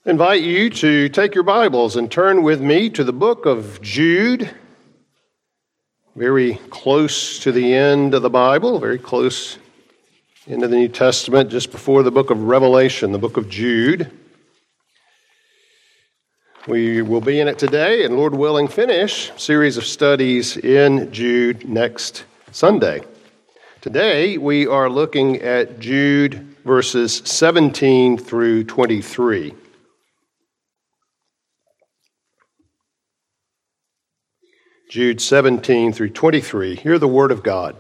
Invite you to take your Bibles and turn with me to the book of Jude, very close to the end of the Bible, very close into the New Testament, just before the book of Revelation, the book of Jude. We will be in it today, and Lord willing, finish a series of studies in Jude next Sunday. Today, we are looking at Jude verses 17 through 23. Jude 17 through 23. Hear the word of God.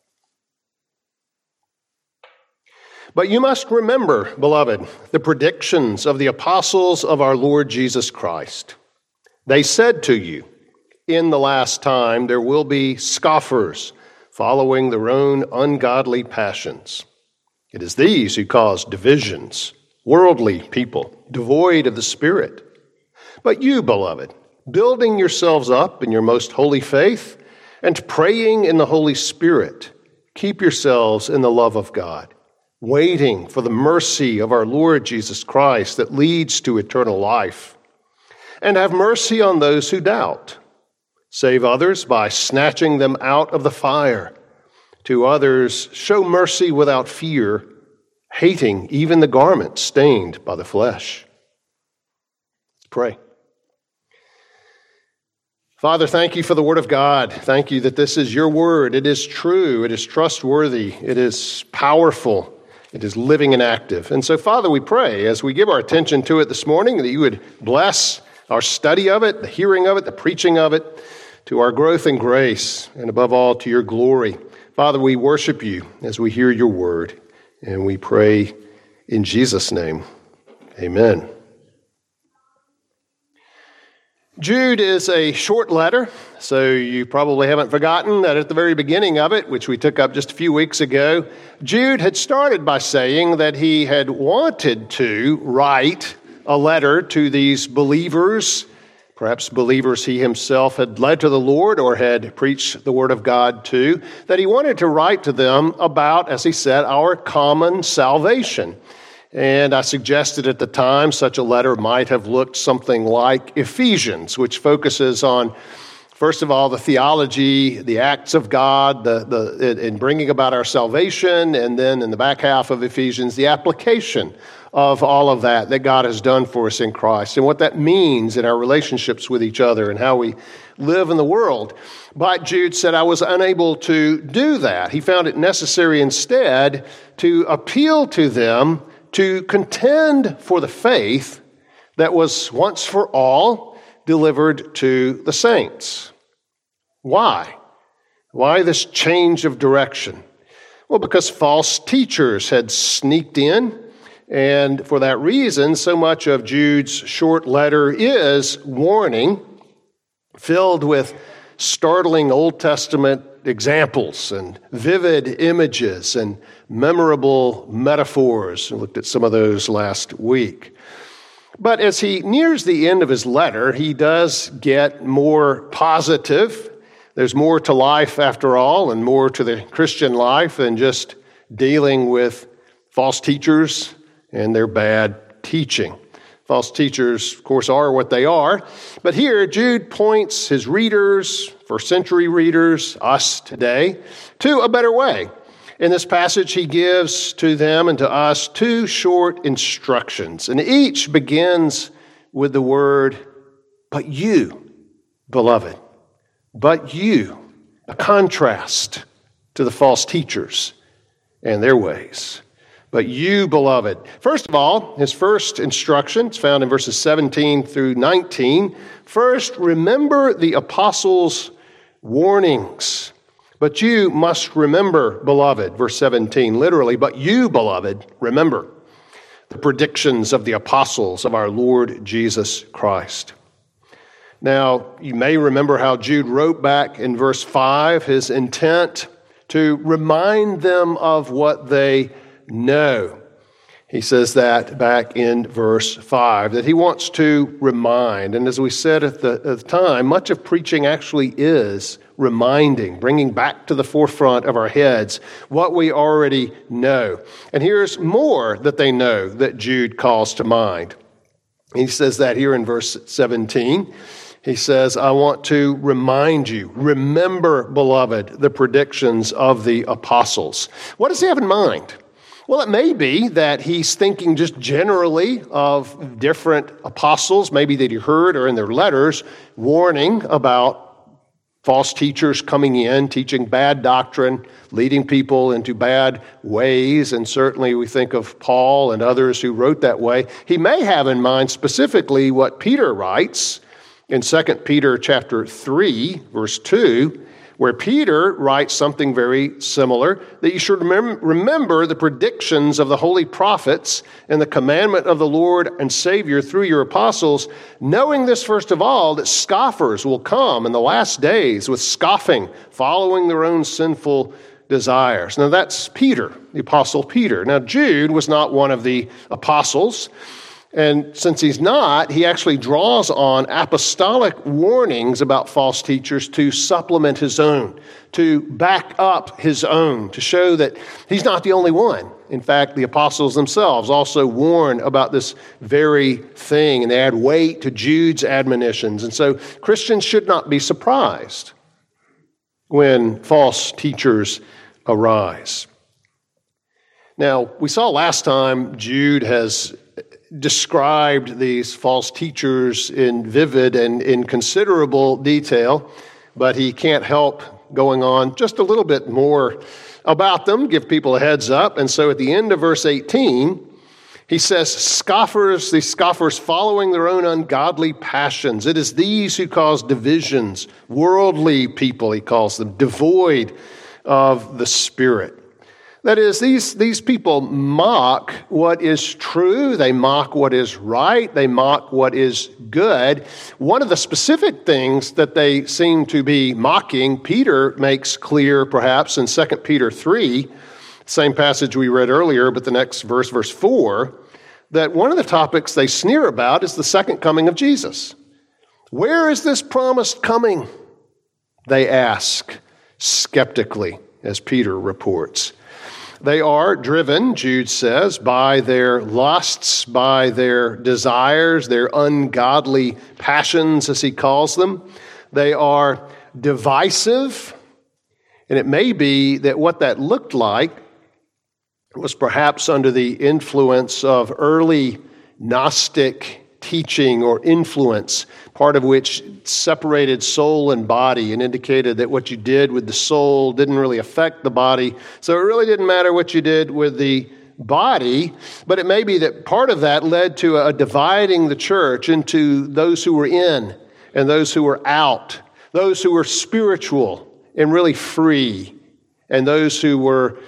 But you must remember, beloved, the predictions of the apostles of our Lord Jesus Christ. They said to you, in the last time there will be scoffers following their own ungodly passions. It is these who cause divisions, worldly people, devoid of the Spirit. But you, beloved, building yourselves up in your most holy faith and praying in the Holy Spirit, keep yourselves in the love of God, waiting for the mercy of our Lord Jesus Christ that leads to eternal life. And have mercy on those who doubt. Save others by snatching them out of the fire. To others, show mercy without fear, hating even the garment stained by the flesh. Let's pray. Father, thank you for the word of God. Thank you that this is your word. It is true. It is trustworthy. It is powerful. It is living and active. And so, Father, we pray as we give our attention to it this morning that you would bless our study of it, the hearing of it, the preaching of it, to our growth and grace, and above all, to your glory. Father, we worship you as we hear your word, and we pray in Jesus' name. Amen. Jude is a short letter, so you probably haven't forgotten that at the very beginning of it, which we took up just a few weeks ago, Jude had started by saying that he had wanted to write a letter to these believers, perhaps believers he himself had led to the Lord or had preached the Word of God to, that he wanted to write to them about, as he said, our common salvation. And I suggested at the time such a letter might have looked something like Ephesians, which focuses on, first of all, the theology, the acts of God, in bringing about our salvation, and then in the back half of Ephesians, the application of all of that God has done for us in Christ, and what that means in our relationships with each other and how we live in the world. But Jude said, I was unable to do that. He found it necessary instead to appeal to them to contend for the faith that was once for all delivered to the saints. Why? Why this change of direction? Well, because false teachers had sneaked in, and for that reason, so much of Jude's short letter is warning, filled with startling Old Testament examples and vivid images and memorable metaphors. We looked at some of those last week. But as he nears the end of his letter, he does get more positive. There's more to life after all, and more to the Christian life than just dealing with false teachers and their bad teaching. False teachers, of course, are what they are. But here, Jude points his readers, first century readers, us today, to a better way. In this passage, he gives to them and to us two short instructions. And each begins with the word, but you, beloved. But you, a contrast to the false teachers and their ways. But you, beloved. First of all, his first instruction is found in verses 17 through 19. First, remember the apostles' warnings. But you must remember, beloved, verse 17, literally, but you, beloved, remember the predictions of the apostles of our Lord Jesus Christ. Now, you may remember how Jude wrote back in verse 5, his intent to remind them of what they know. He says that back in verse 5, that he wants to remind. And as we said at the time, much of preaching actually is reminding, bringing back to the forefront of our heads what we already know. And here's more that they know that Jude calls to mind. He says that here in verse 17. He says, I want to remind you, remember, beloved, the predictions of the apostles. What does he have in mind? Well, it may be that he's thinking just generally of different apostles, maybe that he heard or in their letters, warning about false teachers coming in, teaching bad doctrine, leading people into bad ways. And certainly we think of Paul and others who wrote that way. He may have in mind specifically what Peter writes in 2 Peter chapter 3, verse 2, where Peter writes something very similar, that you should remember the predictions of the holy prophets and the commandment of the Lord and Savior through your apostles, knowing this first of all, that scoffers will come in the last days with scoffing, following their own sinful desires. Now that's Peter, the apostle Peter. Now Jude was not one of the apostles, and since he's not, he actually draws on apostolic warnings about false teachers to supplement his own, to back up his own, to show that he's not the only one. In fact, the apostles themselves also warn about this very thing, and they add weight to Jude's admonitions. And so Christians should not be surprised when false teachers arise. Now, we saw last time Jude has described these false teachers in vivid and in considerable detail, but he can't help going on just a little bit more about them, give people a heads up. And so at the end of verse 18, he says, these scoffers following their own ungodly passions. It is these who cause divisions, worldly people, he calls them, devoid of the Spirit. That is, these people mock what is true, they mock what is right, they mock what is good. One of the specific things that they seem to be mocking, Peter makes clear perhaps in 2 Peter 3, same passage we read earlier, but the next verse, verse 4, that one of the topics they sneer about is the second coming of Jesus. Where is this promised coming? They ask skeptically, as Peter reports. They are driven, Jude says, by their lusts, by their desires, their ungodly passions, as he calls them. They are divisive, and it may be that what that looked like was perhaps under the influence of early Gnostic teaching or influence, part of which separated soul and body and indicated that what you did with the soul didn't really affect the body. So it really didn't matter what you did with the body, but it may be that part of that led to a dividing the church into those who were in and those who were out, those who were spiritual and really free, and those who were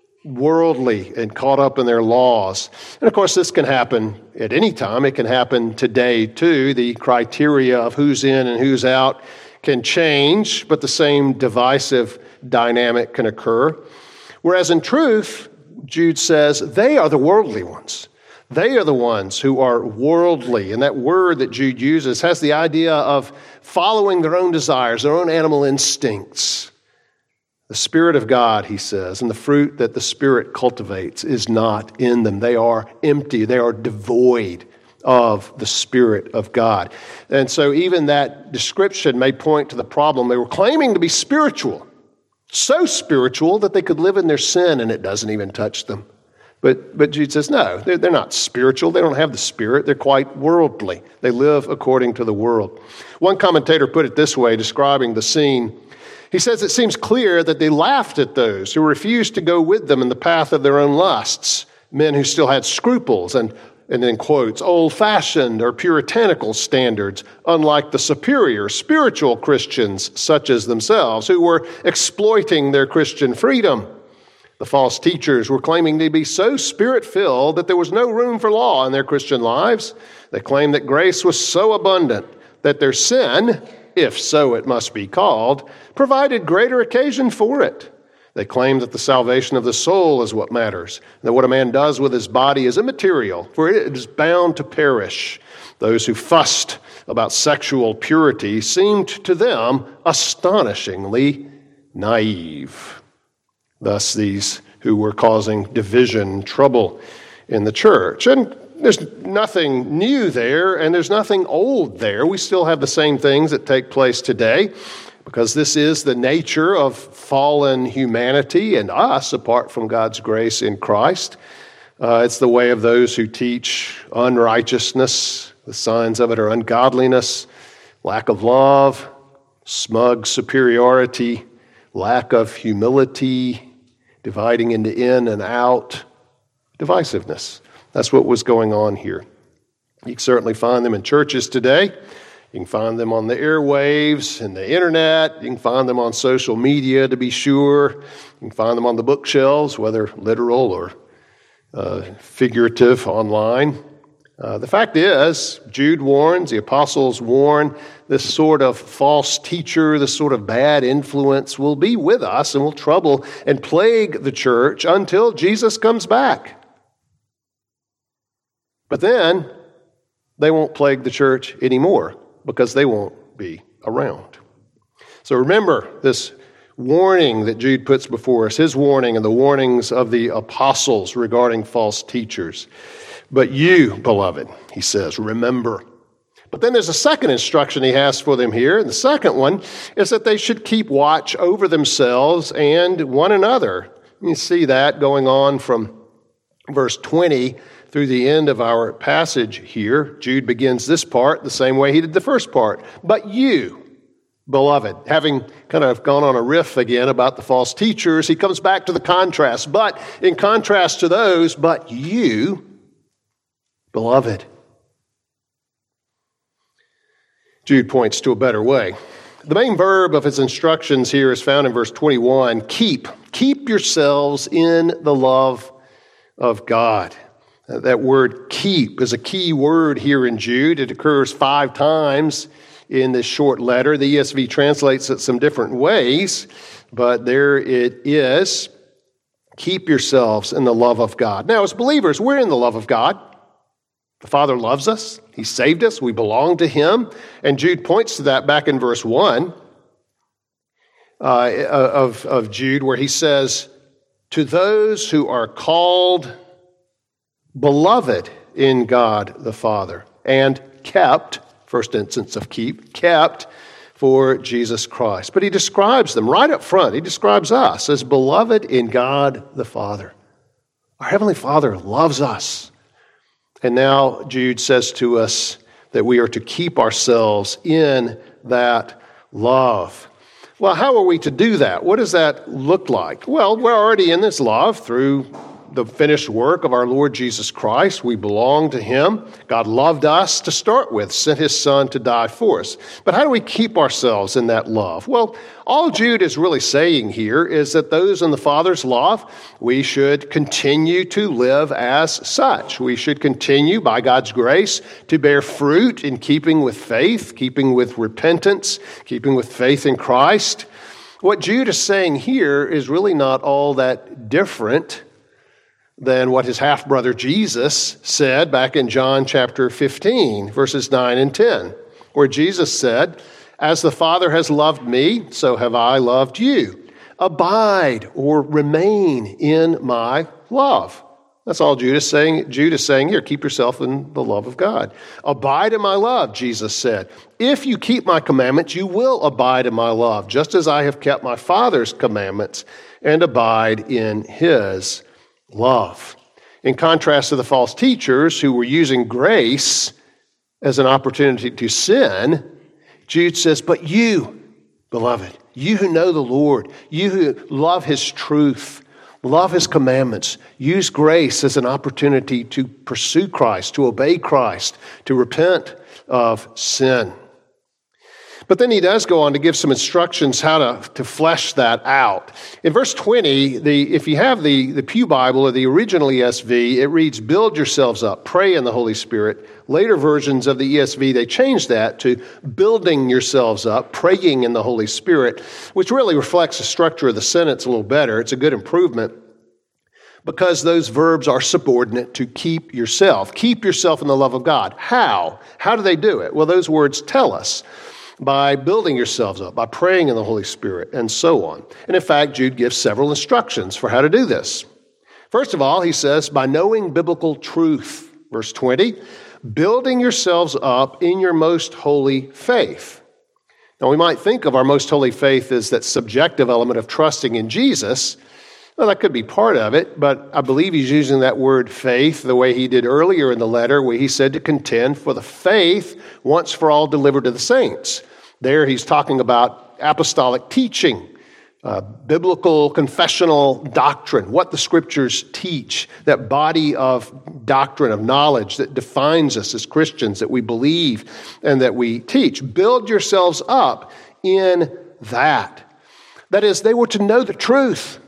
worldly and caught up in their laws. And of course, this can happen at any time. It can happen today too. The criteria of who's in and who's out can change, but the same divisive dynamic can occur. Whereas in truth, Jude says, they are the worldly ones. They are the ones who are worldly. And that word that Jude uses has the idea of following their own desires, their own animal instincts. The Spirit of God, he says, and the fruit that the Spirit cultivates is not in them. They are empty. They are devoid of the Spirit of God. And so even that description may point to the problem. They were claiming to be spiritual, so spiritual that they could live in their sin and it doesn't even touch them. But Jude says, no, they're not spiritual. They don't have the Spirit. They're quite worldly. They live according to the world. One commentator put it this way, describing the scene. He says it seems clear that they laughed at those who refused to go with them in the path of their own lusts, men who still had scruples and then quotes, old-fashioned or puritanical standards, unlike the superior spiritual Christians such as themselves, who were exploiting their Christian freedom. The false teachers were claiming to be so Spirit-filled that there was no room for law in their Christian lives. They claimed that grace was so abundant that their sin, if so it must be called, provided greater occasion for it. They claim that the salvation of the soul is what matters, and that what a man does with his body is immaterial, for it is bound to perish. Those who fussed about sexual purity seemed to them astonishingly naive. Thus, these who were causing division, trouble in the church. And there's nothing new there, and there's nothing old there. We still have the same things that take place today, because this is the nature of fallen humanity and us apart from God's grace in Christ. It's the way of those who teach unrighteousness. The signs of it are ungodliness, lack of love, smug superiority, lack of humility, dividing into in and out, divisiveness. That's what was going on here. You can certainly find them in churches today. You can find them on the airwaves and the internet. You can find them on social media, to be sure. You can find them on the bookshelves, whether literal or figurative online. The fact is, Jude warns, the apostles warn, this sort of false teacher, this sort of bad influence will be with us and will trouble and plague the church until Jesus comes back. But then they won't plague the church anymore because they won't be around. So remember this warning that Jude puts before us, his warning and the warnings of the apostles regarding false teachers. But you, beloved, he says, remember. But then there's a second instruction he has for them here. And the second one is that they should keep watch over themselves and one another. You see that going on from verse 20 through the end of our passage here. Jude begins this part the same way he did the first part. But you, beloved, having kind of gone on a riff again about the false teachers, he comes back to the contrast. But in contrast to those, but you, beloved. Jude points to a better way. The main verb of his instructions here is found in verse 21. Keep yourselves in the love of God. That word keep is a key word here in Jude. It occurs 5 times in this short letter. The ESV translates it some different ways, but there it is. Keep yourselves in the love of God. Now, as believers, we're in the love of God. The Father loves us. He saved us. We belong to Him. And Jude points to that back in verse 1 of Jude, where he says, to those who are called beloved in God the Father and kept, first instance of kept for Jesus Christ. But he describes them right up front. He describes us as beloved in God the Father. Our Heavenly Father loves us. And now Jude says to us that we are to keep ourselves in that love. Well, how are we to do that? What does that look like? Well, we're already in this love through the finished work of our Lord Jesus Christ. We belong to Him. God loved us to start with, sent His Son to die for us. But how do we keep ourselves in that love? Well, all Jude is really saying here is that those in the Father's love, we should continue to live as such. We should continue, by God's grace, to bear fruit in keeping with faith, keeping with repentance, keeping with faith in Christ. What Jude is saying here is really not all that different than what his half-brother Jesus said back in John chapter 15, verses 9 and 10, where Jesus said, as the Father has loved me, so have I loved you. Abide or remain in my love. That's all Jude is saying. Jude is saying here, keep yourself in the love of God. Abide in my love, Jesus said. If you keep my commandments, you will abide in my love, just as I have kept my Father's commandments and abide in his love. In contrast to the false teachers who were using grace as an opportunity to sin, Jude says, but you, beloved, you who know the Lord, you who love his truth, love his commandments, use grace as an opportunity to pursue Christ, to obey Christ, to repent of sin. But then he does go on to give some instructions how to flesh that out. In verse 20, if you have the Pew Bible or the original ESV, it reads, build yourselves up, pray in the Holy Spirit. Later versions of the ESV, they changed that to building yourselves up, praying in the Holy Spirit, which really reflects the structure of the sentence a little better. It's a good improvement because those verbs are subordinate to keep yourself. Keep yourself in the love of God. How? How do they do it? Well, those words tell us. By building yourselves up, by praying in the Holy Spirit, and so on. And in fact, Jude gives several instructions for how to do this. First of all, he says, by knowing biblical truth. verse 20, building yourselves up in your most holy faith. Now, we might think of our most holy faith as that subjective element of trusting in Jesus. Well, that could be part of it, but I believe he's using that word faith the way he did earlier in the letter, where he said to contend for the faith once for all delivered to the saints. There he's talking about apostolic teaching, biblical confessional doctrine, what the Scriptures teach, that body of doctrine, of knowledge that defines us as Christians, that we believe and that we teach. Build yourselves up in that. That is, they were to know the truth.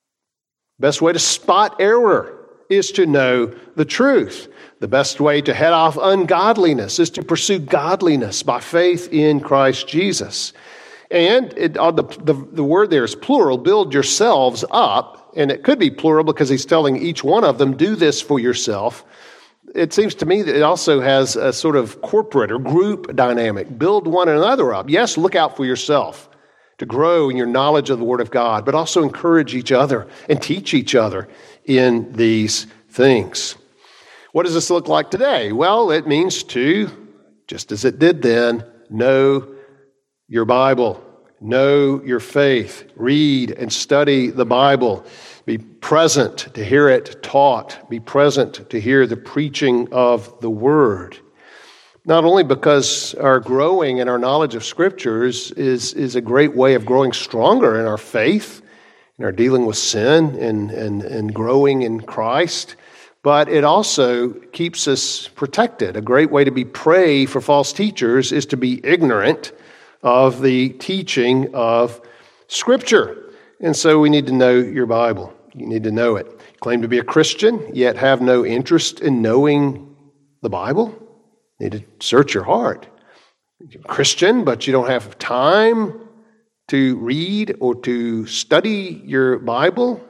Best way to spot error is to know the truth. The best way to head off ungodliness is to pursue godliness by faith in Christ Jesus. And the word there is plural, build yourselves up. And it could be plural because he's telling each one of them, do this for yourself. It seems to me that it also has a sort of corporate or group dynamic. Build one another up. Yes, look out for yourself to grow in your knowledge of the Word of God, but also encourage each other and teach each other in these things. What does this look like today? Well, it means to, just as it did then, know your Bible, know your faith, read and study the Bible, be present to hear it taught, be present to hear the preaching of the Word. Not only because our growing in our knowledge of Scriptures is a great way of growing stronger in our faith, in our dealing with sin and growing in Christ, but it also keeps us protected. A great way to be prey for false teachers is to be ignorant of the teaching of Scripture. And so we need to know your Bible. You need to know it. You claim to be a Christian, yet have no interest in knowing the Bible? You need to search your heart. You're a Christian, but you don't have time to read or to study your Bible?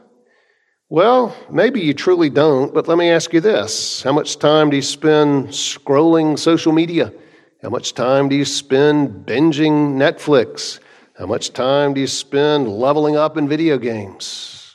Well, maybe you truly don't, but let me ask you this. How much time do you spend scrolling social media? How much time do you spend binging Netflix? How much time do you spend leveling up in video games?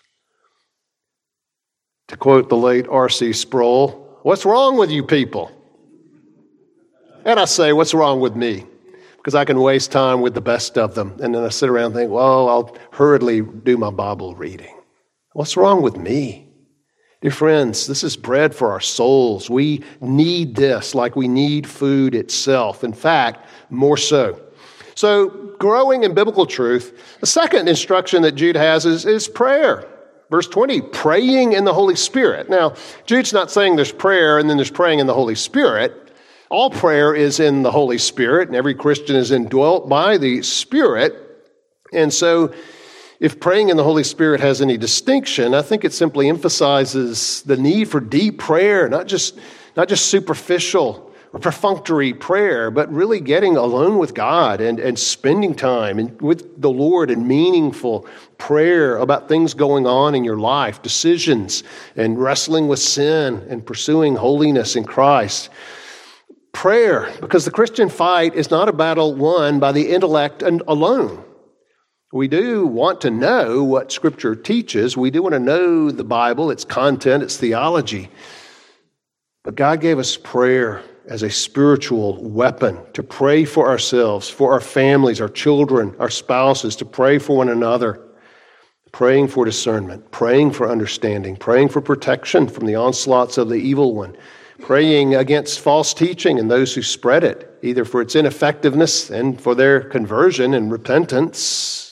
To quote the late R.C. Sproul, what's wrong with you people? And I say, what's wrong with me? Because I can waste time with the best of them. And then I sit around and think, well, I'll hurriedly do my Bible reading. What's wrong with me? Dear friends, this is bread for our souls. We need this like we need food itself. In fact, more so. So, growing in biblical truth, the second instruction that Jude has is prayer. Verse 20, praying in the Holy Spirit. Now, Jude's not saying there's prayer and then there's praying in the Holy Spirit. All prayer is in the Holy Spirit, and every Christian is indwelt by the Spirit. And so, if praying in the Holy Spirit has any distinction, I think it simply emphasizes the need for deep prayer, not just superficial or perfunctory prayer, but really getting alone with God and spending time with the Lord in meaningful prayer about things going on in your life, decisions, and wrestling with sin and pursuing holiness in Christ. Prayer, because the Christian fight is not a battle won by the intellect alone. We do want to know what Scripture teaches. We do want to know the Bible, its content, its theology. But God gave us prayer as a spiritual weapon to pray for ourselves, for our families, our children, our spouses, to pray for one another, praying for discernment, praying for understanding, praying for protection from the onslaughts of the evil one, praying against false teaching and those who spread it, either for its ineffectiveness and for their conversion and repentance.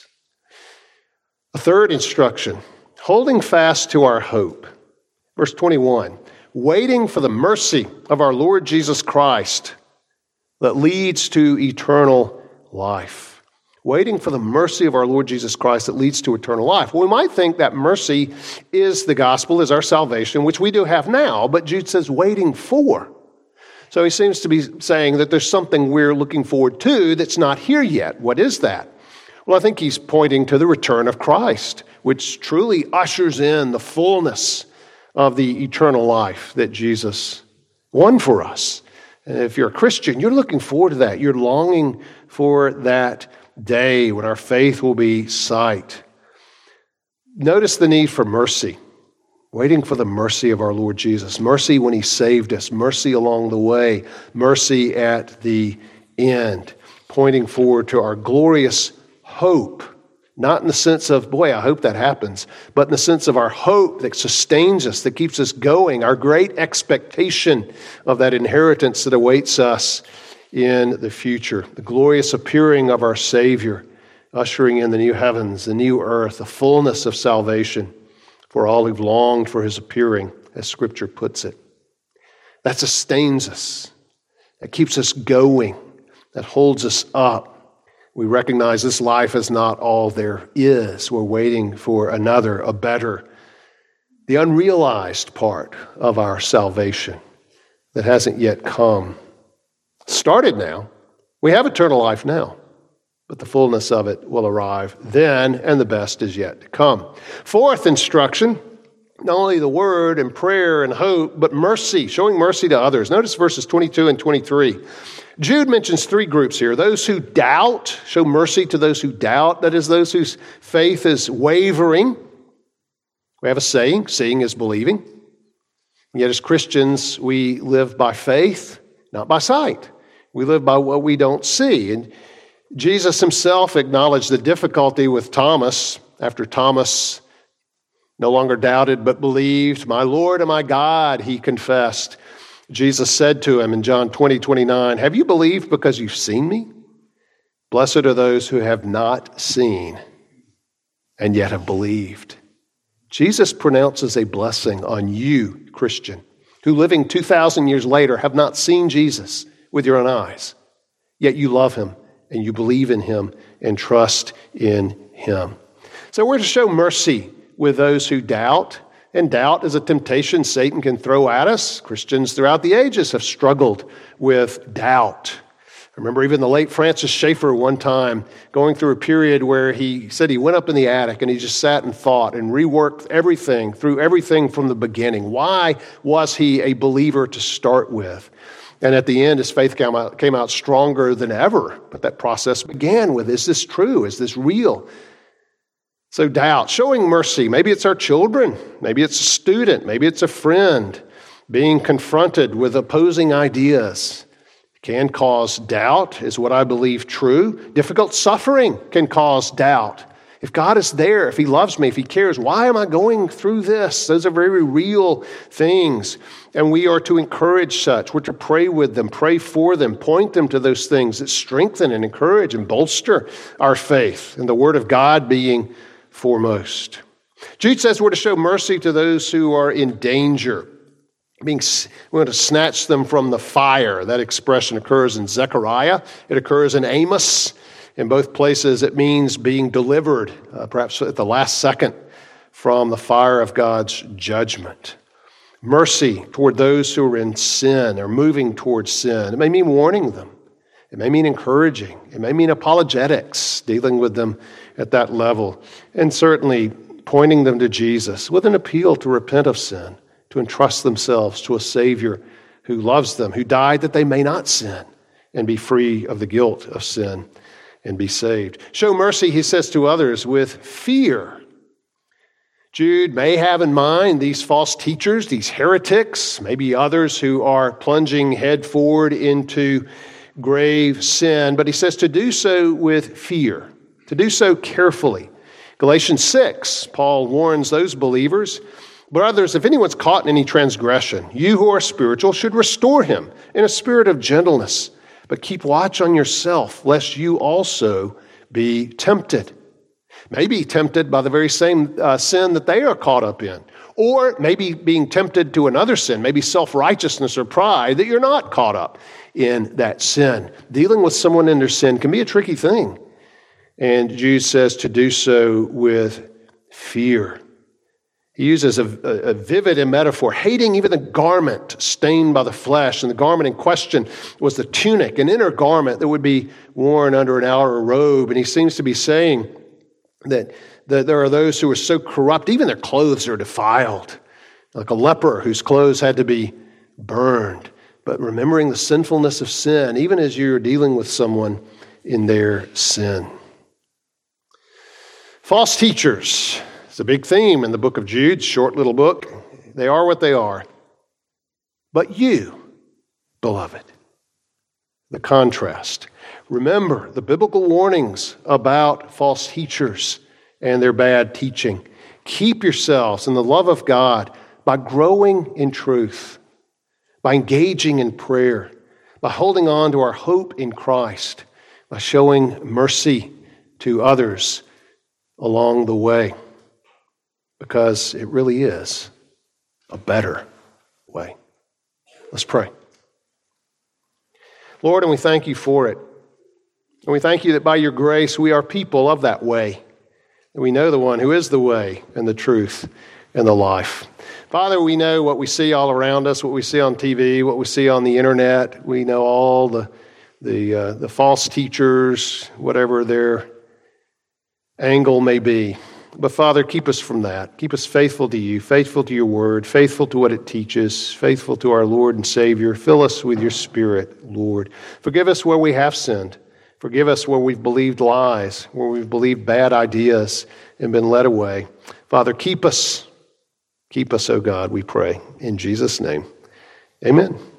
A third instruction, holding fast to our hope. Verse 21, waiting for the mercy of our Lord Jesus Christ that leads to eternal life. Waiting for the mercy of our Lord Jesus Christ that leads to eternal life. Well, we might think that mercy is the gospel, is our salvation, which we do have now, but Jude says waiting for. So he seems to be saying that there's something we're looking forward to that's not here yet. What is that? Well, I think he's pointing to the return of Christ, which truly ushers in the fullness of the eternal life that Jesus won for us. And if you're a Christian, you're looking forward to that. You're longing for that day when our faith will be sight. Notice the need for mercy. waiting for the mercy of our Lord Jesus. Mercy when he saved us, mercy along the way, mercy at the end, pointing forward to our glorious hope. Not in the sense of, boy, I hope that happens, but in the sense of our hope that sustains us, that keeps us going, our great expectation of that inheritance that awaits us in the future, the glorious appearing of our Savior, ushering in the new heavens, the new earth, the fullness of salvation for all who've longed for his appearing, as Scripture puts it. That sustains us, that keeps us going, that holds us up. We recognize this life is not all there is. We're waiting for another, a better, the unrealized part of our salvation that hasn't yet come. Started now. We have eternal life now, but the fullness of it will arrive then, and the best is yet to come. Fourth instruction, not only the word and prayer and hope, but mercy, showing mercy to others. Notice verses 22 and 23. Jude mentions three groups here. Those who doubt, show mercy to those who doubt. That is, those whose faith is wavering. We have a saying, seeing is believing. And yet as Christians, we live by faith, not by sight. We live by what we don't see. And Jesus himself acknowledged the difficulty with Thomas after Thomas no longer doubted but believed. My Lord and my God, he confessed. Jesus said to him in John 20:29, have you believed because you've seen me? Blessed are those who have not seen and yet have believed. Jesus pronounces a blessing on you, Christian, who living 2,000 years later have not seen Jesus with your own eyes, yet you love him and you believe in him and trust in him. So we're to show mercy with those who doubt. And doubt is a temptation Satan can throw at us. Christians throughout the ages have struggled with doubt. I remember even the late Francis Schaeffer one time going through a period where he said he went up in the attic and he just sat and thought and reworked everything, through everything from the beginning. Why was he a believer to start with? And at the end, his faith came out stronger than ever. But that process began with, is this true? Is this real? So doubt, showing mercy. Maybe it's our children. Maybe it's a student. Maybe it's a friend being confronted with opposing ideas. It can cause doubt, is what I believe true. Difficult suffering can cause doubt. If God is there, if he loves me, if he cares, why am I going through this? Those are very real things. And we are to encourage such. We're to pray with them, pray for them, point them to those things that strengthen and encourage and bolster our faith, and the Word of God being foremost. Jude says we're to show mercy to those who are in danger. We want to snatch them from the fire. That expression occurs in Zechariah. It occurs in Amos. In both places, it means being delivered, perhaps at the last second, from the fire of God's judgment. Mercy toward those who are in sin or moving towards sin. It may mean warning them. It may mean encouraging. It may mean apologetics, dealing with them at that level. And certainly pointing them to Jesus with an appeal to repent of sin, to entrust themselves to a Savior who loves them, who died that they may not sin and be free of the guilt of sin and be saved. Show mercy, he says to others, with fear. Jude may have in mind these false teachers, these heretics, maybe others who are plunging head forward into grave sin, but he says to do so with fear, to do so carefully. Galatians 6, Paul warns those believers, brothers, if anyone's caught in any transgression, you who are spiritual should restore him in a spirit of gentleness, but keep watch on yourself, lest you also be tempted. Maybe tempted by the very same sin that they are caught up in, or maybe being tempted to another sin, maybe self-righteousness or pride, that you're not caught up in that sin. Dealing with someone in their sin can be a tricky thing. And Jude says to do so with fear. He uses a vivid metaphor, hating even the garment stained by the flesh. And the garment in question was the tunic, an inner garment that would be worn under an outer robe. And he seems to be saying that there are those who are so corrupt, even their clothes are defiled, like a leper whose clothes had to be burned. But remembering the sinfulness of sin, even as you're dealing with someone in their sin. False teachers. It's a big theme in the book of Jude, short little book. They are what they are. But you, beloved, the contrast. Remember the biblical warnings about false teachers and their bad teaching. Keep yourselves in the love of God by growing in truth, by engaging in prayer, by holding on to our hope in Christ, by showing mercy to others along the way, because it really is a better way. Let's pray. Lord, and we thank you for it. And we thank you that by your grace we are people of that way. And we know the one who is the way and the truth and the life. Father, we know what we see all around us, what we see on TV, what we see on the internet. We know all the false teachers, whatever their angle may be. But Father, keep us from that. Keep us faithful to you, faithful to your word, faithful to what it teaches, faithful to our Lord and Savior. Fill us with your Spirit, Lord. Forgive us where we have sinned. Forgive us where we've believed lies, where we've believed bad ideas and been led away. Father, keep us. Keep us, O God, we pray. In Jesus' name, amen.